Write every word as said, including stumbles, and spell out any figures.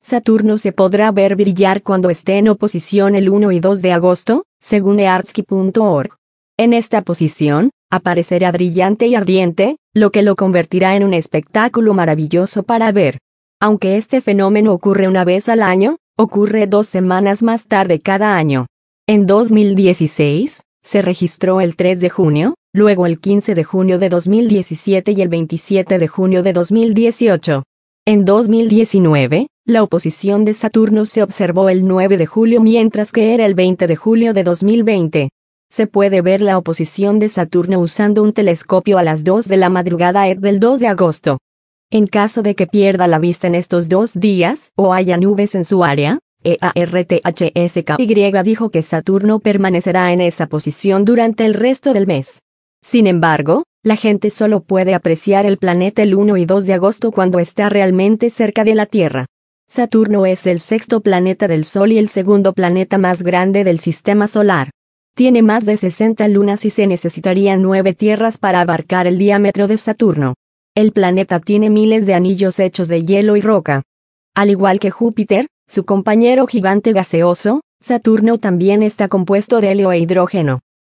Saturno se podrá ver brillar cuando esté en oposición el uno y dos de agosto, según earthsky punto org. En esta posición, aparecerá brillante y ardiente, lo que lo convertirá en un espectáculo maravilloso para ver. Aunque este fenómeno ocurre una vez al año, ocurre dos semanas más tarde cada año. En dos mil dieciséis, se registró el tres de junio, luego el quince de junio de dos mil diecisiete y el veintisiete de junio de dos mil dieciocho. En dos mil diecinueve, la oposición de Saturno se observó el nueve de julio mientras que era el veinte de julio de dos mil veinte. Se puede ver la oposición de Saturno usando un telescopio a las dos de la madrugada del dos de agosto. En caso de que pierda la vista en estos dos días o haya nubes en su área, earthsky dijo que Saturno permanecerá en esa posición durante el resto del mes. Sin embargo, la gente solo puede apreciar el planeta el uno y dos de agosto cuando está realmente cerca de la Tierra. Saturno es el sexto planeta del Sol y el segundo planeta más grande del sistema solar. Tiene más de sesenta lunas y se necesitarían nueve tierras para abarcar el diámetro de Saturno. El planeta tiene miles de anillos hechos de hielo y roca. Al igual que Júpiter, su compañero gigante gaseoso, Saturno también está compuesto de helio e hidrógeno.